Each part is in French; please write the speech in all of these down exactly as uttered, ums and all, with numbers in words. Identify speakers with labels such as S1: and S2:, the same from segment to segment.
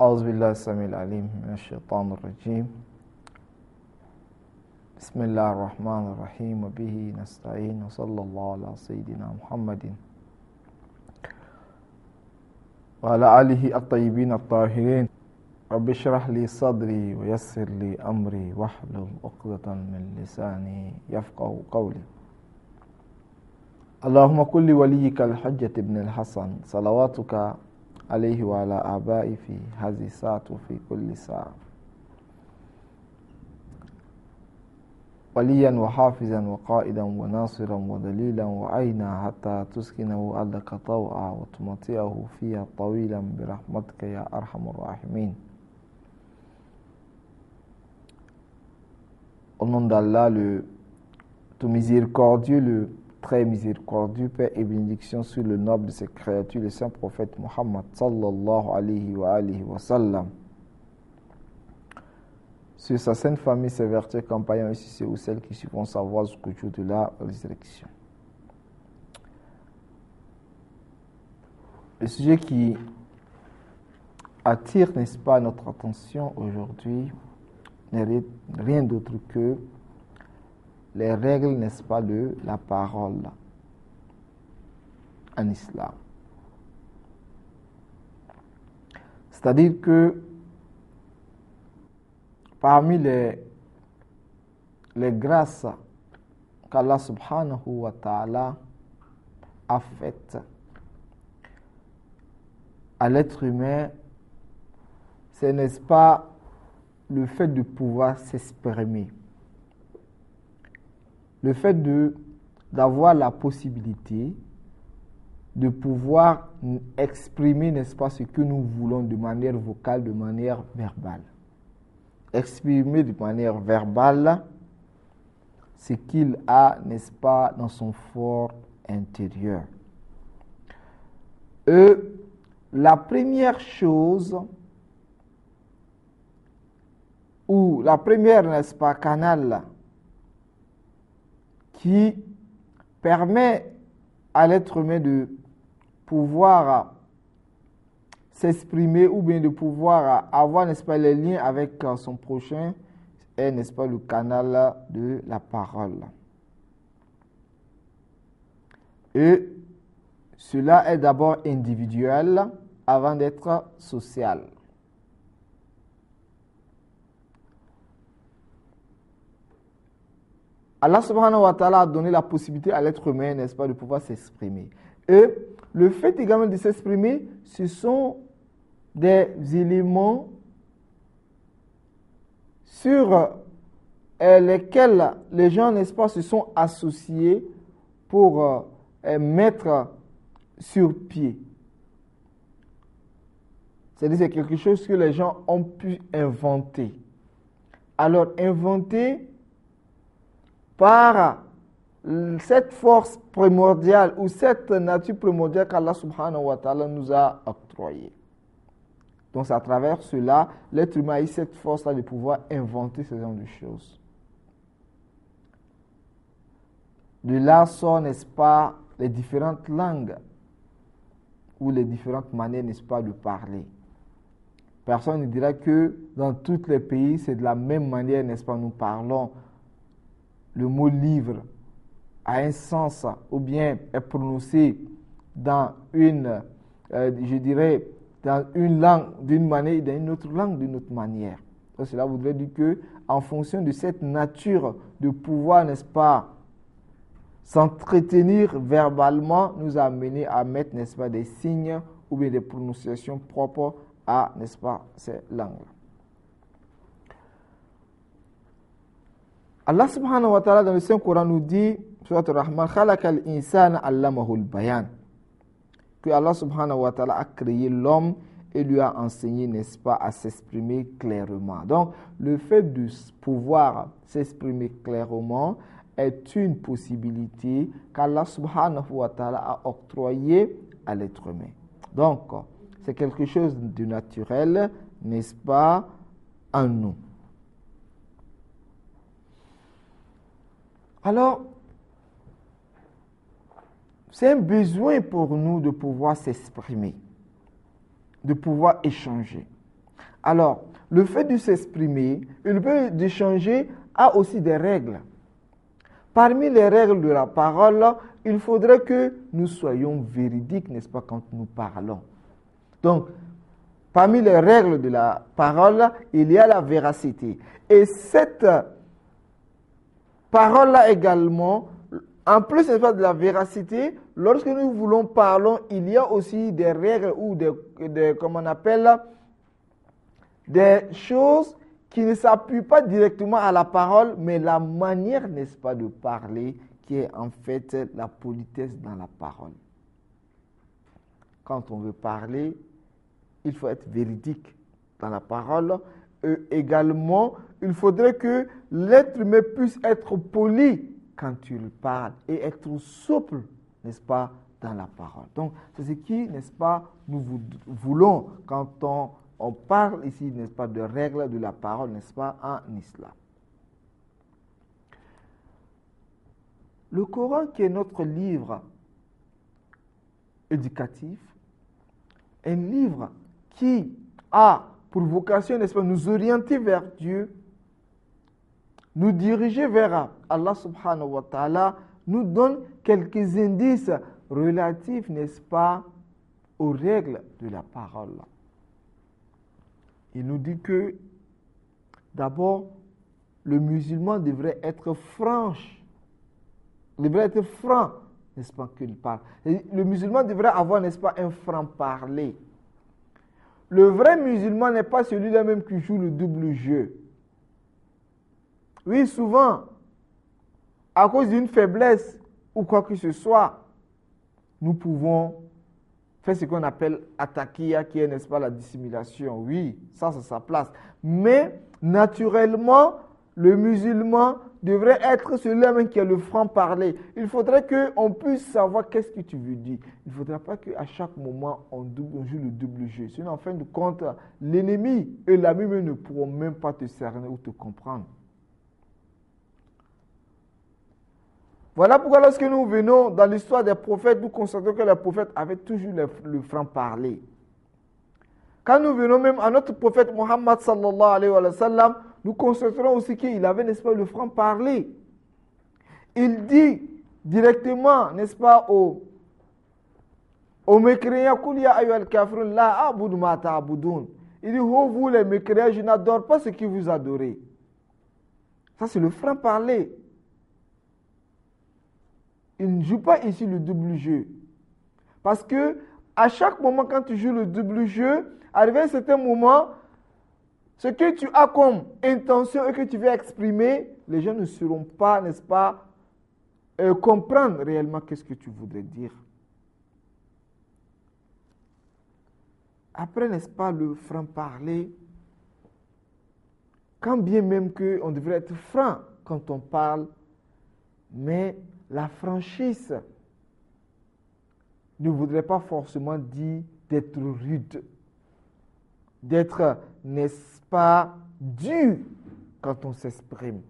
S1: أعوذ بالله السميع العليم من الشيطان الرجيم بسم الله الرحمن الرحيم وبه نستعين وصلى الله على سيدنا محمد وعلى آله الطيبين الطاهرين رب اشرح لي صدري ويسر لي أمري واحلل عقدة من لساني يفقهوا قولي اللهم كن لوليك الحجة بن الحسن صلواتك عليه وعلى آبائه في هذه الساعة وفي كل ساعة وليا وحافظا وقائدا وناصرا ودليلا وعينا حتى تسكنه أرضك طوعا وتمطئه فيها طويلا برحمتك يا أرحم الراحمين. Au nom d'Allah, le tout miséricordieux, le très miséricordieux, paix et bénédiction sur le noble de ses créatures, le saint prophète Muhammad sallallahu alayhi wa alihi wa sallam, sur sa sainte famille, ses vertus, compagnons, ainsi ceux ou celles qui suivront sa voie jusqu'au jour de la résurrection. Le sujet qui attire, n'est-ce pas, notre attention aujourd'hui n'est rien d'autre que les règles, n'est-ce pas, de la parole en islam. C'est-à-dire que parmi les, les grâces qu'Allah subhanahu wa ta'ala a faites à l'être humain, c'est, n'est-ce pas, le fait de pouvoir s'exprimer. Le fait de, d'avoir la possibilité de pouvoir exprimer, n'est-ce pas, ce que nous voulons de manière vocale, de manière verbale. Exprimer de manière verbale ce qu'il a, n'est-ce pas, dans son fort intérieur. Et la première chose, ou la première, n'est-ce pas, canal qui permet à l'être humain de pouvoir s'exprimer ou bien de pouvoir avoir, n'est-ce pas, les liens avec son prochain est, n'est-ce pas, le canal de la parole. Et cela est d'abord individuel avant d'être social. Allah subhanahu wa ta'ala a donné la possibilité à l'être humain, n'est-ce pas, de pouvoir s'exprimer. Et le fait également de s'exprimer, ce sont des éléments sur euh, lesquels les gens, n'est-ce pas, se sont associés pour euh, mettre sur pied. C'est-à-dire que c'est quelque chose que les gens ont pu inventer. Alors, inventer par cette force primordiale ou cette nature primordiale qu'Allah subhanahu wa ta'ala nous a octroyée. Donc c'est à travers cela, l'être humain a eu cette force-là de pouvoir inventer ce genre de choses. De là sort, n'est-ce pas, les différentes langues ou les différentes manières, n'est-ce pas, de parler. Personne ne dira que dans tous les pays, c'est de la même manière, n'est-ce pas, nous parlons. Le mot livre a un sens ou bien est prononcé dans une, euh, je dirais, dans une langue d'une manière et dans une autre langue d'une autre manière. Donc cela voudrait dire que, en fonction de cette nature de pouvoir, n'est-ce pas, s'entretenir verbalement, nous a amené à mettre, n'est-ce pas, des signes ou bien des prononciations propres à, n'est-ce pas, ces langues. Allah subhanahu wa ta'ala dans le Saint-Coran nous dit, Surat al-Rahman, Khalaqal insana allamahul bayan, que Allah subhanahu wa ta'ala a créé l'homme et lui a enseigné, n'est-ce pas, à s'exprimer clairement. Donc, le fait de pouvoir s'exprimer clairement est une possibilité qu'Allah subhanahu wa ta'ala a octroyée à l'être humain. Donc, c'est quelque chose de naturel, n'est-ce pas, en nous. Alors, c'est un besoin pour nous de pouvoir s'exprimer, de pouvoir échanger. Alors, le fait de s'exprimer, le fait d'échanger a aussi des règles. Parmi les règles de la parole, il faudrait que nous soyons véridiques, n'est-ce pas, quand nous parlons. Donc, parmi les règles de la parole, il y a la véracité. Et cette parole-là également, en plus n'est-ce pas, de la véracité, lorsque nous voulons parler, il y a aussi des règles ou des, des comment on appelle, des choses qui ne s'appuient pas directement à la parole, mais la manière, n'est-ce pas, de parler, qui est en fait la politesse dans la parole. Quand on veut parler, il faut être véridique dans la parole. Et également, il faudrait que l'être humain puisse être poli quand il parle et être souple, n'est-ce pas, dans la parole. Donc, c'est ce qui, n'est-ce pas, nous voulons quand on, on parle ici, n'est-ce pas, de règles de la parole, n'est-ce pas, en islam. Le Coran, qui est notre livre éducatif, un livre qui a pour vocation, n'est-ce pas, nous orienter vers Dieu, nous diriger vers Allah subhanahu wa ta'ala, nous donne quelques indices relatifs, n'est-ce pas, aux règles de la parole. Il nous dit que, d'abord, le musulman devrait être franche, devrait être franc, n'est-ce pas, qu'il parle. Et le musulman devrait avoir, n'est-ce pas, un franc-parler. Le vrai musulman n'est pas celui-là même qui joue le double jeu. Oui, souvent, à cause d'une faiblesse ou quoi que ce soit, nous pouvons faire ce qu'on appelle attaquer, qui est, n'est-ce pas, la dissimulation. Oui, ça, c'est sa place. Mais, naturellement, le musulman devrait être celui-là même qui a le franc-parler. Il faudrait qu'on puisse savoir qu'est-ce que tu veux dire. Il ne faudrait pas qu'à chaque moment, on, double, on joue le double jeu. Sinon, en fin de compte, l'ennemi et l'ami ne pourront même pas te cerner ou te comprendre. Voilà pourquoi lorsque nous venons dans l'histoire des prophètes, nous constatons que les prophètes avaient toujours le, le franc-parler. Quand nous venons même à notre prophète Muhammad sallallahu alayhi wa sallam, nous constaterons aussi qu'il avait, n'est-ce pas, le franc-parler. Il dit directement, n'est-ce pas, aux, aux mécréants, il dit, oh vous les mécréants, je n'adore pas ce que vous adorez. Ça, c'est le franc-parler. Il ne joue pas ici le double jeu. Parce que à chaque moment, quand tu joues le double jeu, arrivé à un certain moment, ce que tu as comme intention et que tu veux exprimer, les gens ne sauront pas, n'est-ce pas, euh, comprendre réellement qu'est-ce que tu voudrais dire. Après, n'est-ce pas, le franc-parler, quand bien même qu'on devrait être franc quand on parle, mais la franchise ne voudrait pas forcément dire d'être rude, d'être, n'est-ce pas, dur quand on s'exprime.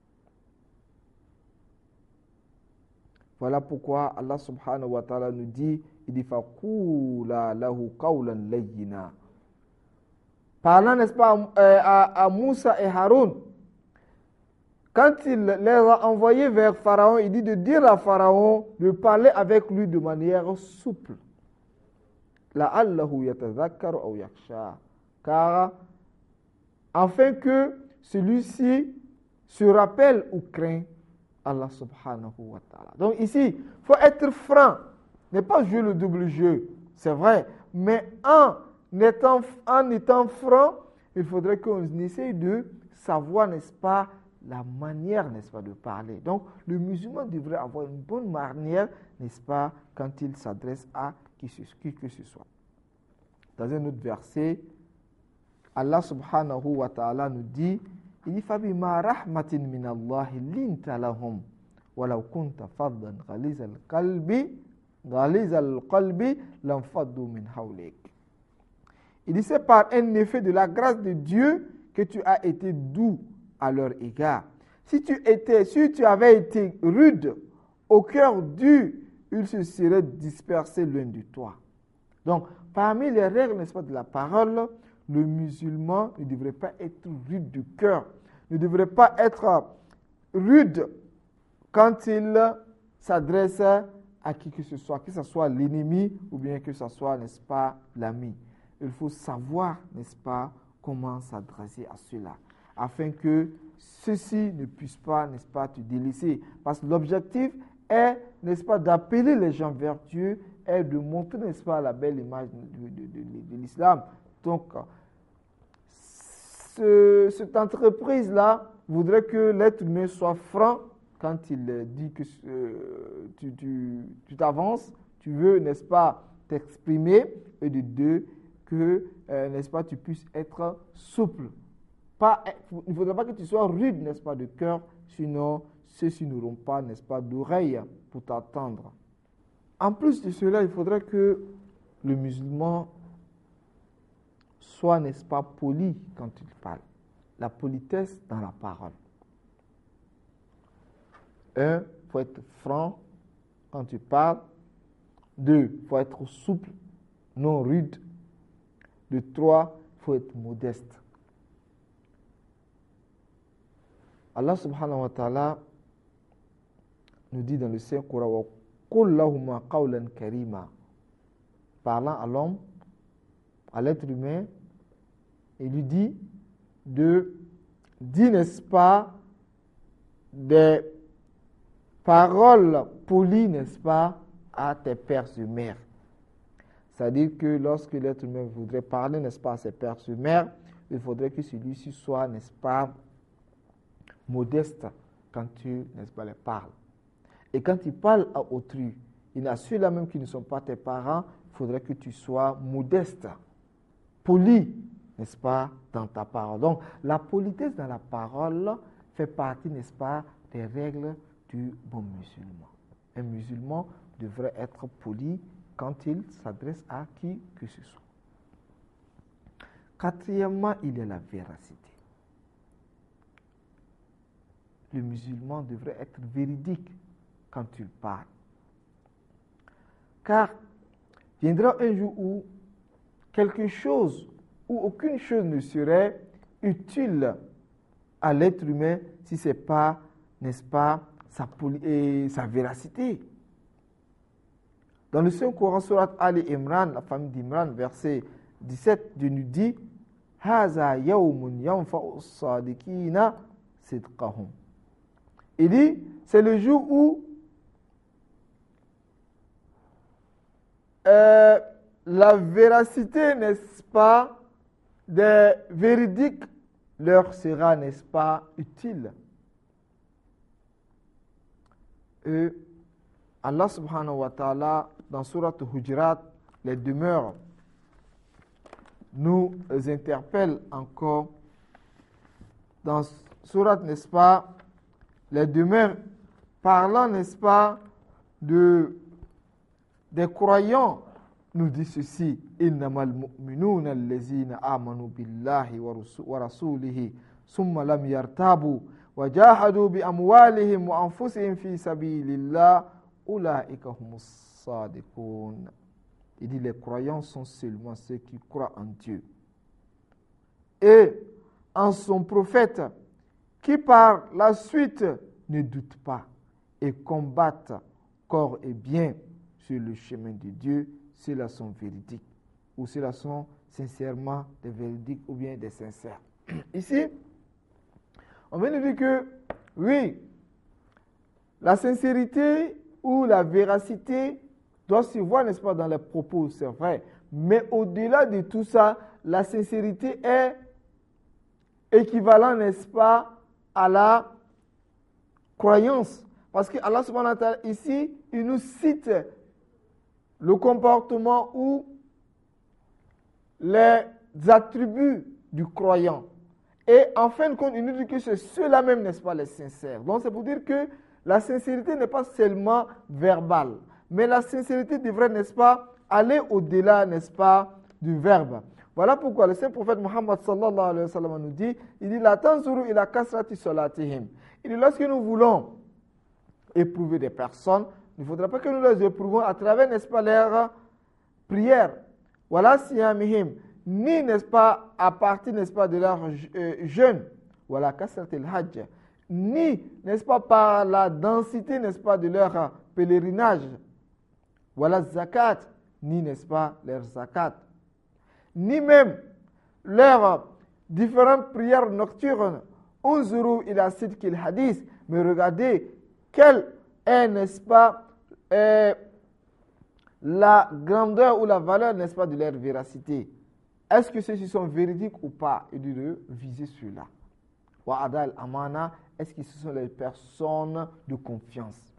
S1: Voilà pourquoi Allah subhanahu wa ta'ala nous dit, il dit faqula lahu qawlan layyina. Parlant, n'est-ce pas, à, à Moussa et Haroun, quand il les a envoyés vers Pharaon, il dit de dire à Pharaon de parler avec lui de manière souple. La'allahu yatadhakkaru aw yakhsha. Car afin que celui-ci se rappelle ou craint Allah subhanahu wa ta'ala. Donc ici, il faut être franc, ne pas jouer le double jeu, c'est vrai, mais en étant, en étant franc, il faudrait qu'on essaye de savoir, n'est-ce pas, la manière, n'est-ce pas, de parler. Donc, le musulman devrait avoir une bonne manière, n'est-ce pas, quand il s'adresse à qui, qui que ce soit. Dans un autre verset, Allah subhanahu wa ta'ala nous dit, il dit, فَبِمَا رَحْمَةٍ مِّنَ اللَّهِ لِنْتَ لَهُمْ وَلَوْ كُنْتَ فَضًّا غَلِيظَ الْقَلْبِ غَلِيظَ الْقَلْبِ لَانفَضُّوا مِنْ حَوْلِكَ. Il dit, c'est par un effet de la grâce de Dieu que tu as été doux à leur égard. Si tu étais, si tu avais été rude, au cœur dur, ils se seraient dispersés loin de toi. Donc, parmi les règles, n'est-ce pas, de la parole, le musulman ne devrait pas être rude de cœur, ne devrait pas être rude quand il s'adresse à qui que ce soit, que ce soit l'ennemi ou bien que ce soit, n'est-ce pas, l'ami. Il faut savoir, n'est-ce pas, comment s'adresser à ceux-là, afin que ceux-ci ne puissent pas, n'est-ce pas, te délaisser. Parce que l'objectif est, n'est-ce pas, d'appeler les gens vers Dieu et de montrer, n'est-ce pas, la belle image de, de, de, de l'islam. Donc, ce, cette entreprise-là voudrait que l'être humain soit franc quand il dit que euh, tu, tu, tu t'avances, tu veux, n'est-ce pas, t'exprimer, et de deux, que, euh, n'est-ce pas, tu puisses être souple. Pas, il ne faudrait pas que tu sois rude, n'est-ce pas, de cœur, sinon ceux-ci n'auront pas, n'est-ce pas, d'oreilles pour t'attendre. En plus de cela, il faudrait que le musulman soit, n'est-ce pas, poli quand il parle. La politesse dans la parole. Un, il faut être franc quand tu parles. Deux, il faut être souple, non rude. De trois, il faut être modeste. Allah subhanahu wa ta'ala nous dit dans le Saint-Coran, Qul lahuma qawlan karima. Parlant à l'homme, à l'être humain, il lui dit de dire, n'est-ce pas, des paroles polies, n'est-ce pas, à tes pères et mères. C'est-à-dire que lorsque l'être humain voudrait parler, n'est-ce pas, à ses pères et mères, il faudrait que celui-ci soit, n'est-ce pas, modeste quand tu, n'est-ce pas, les parles. Et quand tu parles à autrui, il y a ceux-là même qui ne sont pas tes parents, il faudrait que tu sois modeste, poli, n'est-ce pas, dans ta parole. Donc, la politesse dans la parole fait partie, n'est-ce pas, des règles du bon musulman. Un musulman devrait être poli quand il s'adresse à qui que ce soit. Quatrièmement, il y a la véracité. Le musulman devrait être véridique quand il parle. Car viendra un jour où quelque chose, où aucune chose ne serait utile à l'être humain si ce n'est pas, n'est-ce pas, sa, et sa véracité. Dans le Saint-Coran, surat Ali Imran, la famille d'Imran, verset dix-sept, Dieu nous dit Haza yawmun yanfa'u as-sadiqina sidqahum. Il dit, c'est le jour où euh, la véracité, n'est-ce pas, des véridiques leur sera, n'est-ce pas, utile. Et Allah subhanahu wa ta'ala, dans Surat Hujurat, les demeures, nous interpelle encore dans Surat, n'est-ce pas, les demeures parlant, n'est-ce pas, de, des croyants, nous dit ceci, innamal mu'minuna allazina amanu billahi wa rasulihi summa lam yartabu wa jahadu bi amwalihim wa anfusihim fi sabilillah ulaika humus sadiqun. Il dit les croyants sont seulement ceux qui croient en Dieu et en son prophète, qui par la suite ne doutent pas et combattent corps et bien sur le chemin de Dieu, ceux-là sont véridiques, ou ceux-là sont sincèrement des véridiques ou bien des sincères. Ici, on vient de dire que, oui, la sincérité ou la véracité doit se voir, n'est-ce pas, dans les propos, c'est vrai. Mais au-delà de tout ça, la sincérité est équivalent, n'est-ce pas, à la croyance. Parce que Allah subhanahu wa ta'ala, ici, il nous cite le comportement ou les attributs du croyant. Et en fin de compte, il nous dit que c'est ceux-là même, n'est-ce pas, les sincères. Donc c'est pour dire que la sincérité n'est pas seulement verbale, mais la sincérité devrait, n'est-ce pas, aller au-delà, n'est-ce pas, du verbe. Voilà pourquoi le saint prophète Muhammad sallallahu alayhi wa sallam nous dit, il dit, la tanzuru ila kasrati salatihim. Il dit, lorsque nous voulons éprouver des personnes, il ne faudra pas que nous les éprouvons à travers, n'est-ce pas, leurs prières. Voilà siyamihim. ni, n'est-ce pas, à partir, n'est-ce pas, de leur euh, jeûne, voilà, kasrat al-hajj, ni, n'est-ce pas, par la densité, n'est-ce pas, de leur pèlerinage, voilà, zakat, ni, n'est-ce pas, leur zakat, ni même leurs différentes prières nocturnes, unzuru ila sidqil hadith, mais regardez quelle est, n'est-ce pas, euh, la grandeur ou la valeur, n'est-ce pas, de leur véracité. Est-ce que ceux-ci sont véridiques ou pas? Et de viser cela. Wa adal amana, est-ce que ce sont les personnes de confiance?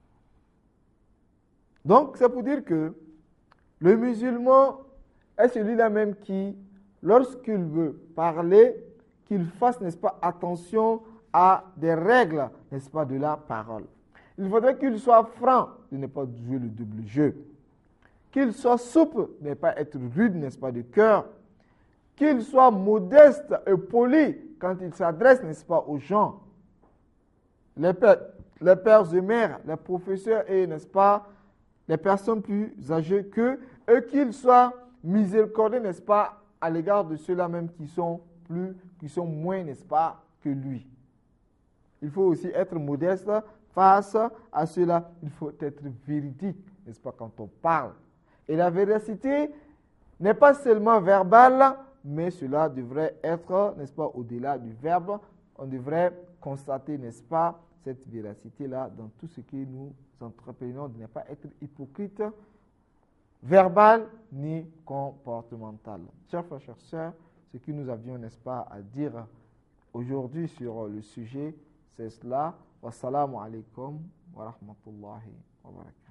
S1: Donc, c'est pour dire que le musulman est celui-là même qui, lorsqu'il veut parler, qu'il fasse, n'est-ce pas, attention à des règles, n'est-ce pas, de la parole. Il faudrait qu'il soit franc, de ne pas jouer le double jeu. Qu'il soit souple, de ne pas être rude, n'est-ce pas, de cœur. Qu'il soit modeste et poli quand il s'adresse, n'est-ce pas, aux gens. Les pères, les pères et mères, les professeurs et, n'est-ce pas, les personnes plus âgées qu'eux, et qu'il soit miséricordieux, n'est-ce pas, à l'égard de ceux-là même qui sont plus, qui sont moins, n'est-ce pas, que lui. Il faut aussi être modeste face à cela. Il faut être véridique, n'est-ce pas, quand on parle. Et la véracité n'est pas seulement verbale, mais cela devrait être, n'est-ce pas, au-delà du verbe. On devrait constater, n'est-ce pas, cette véracité-là dans tout ce que nous entreprenons, de ne pas être hypocrite, verbal ni comportemental. Chers frères, chères sœurs, ce que nous avions, n'est-ce pas, à dire aujourd'hui sur le sujet, c'est cela. Wassalamu alaikum wa rahmatullahi wa barakatuh.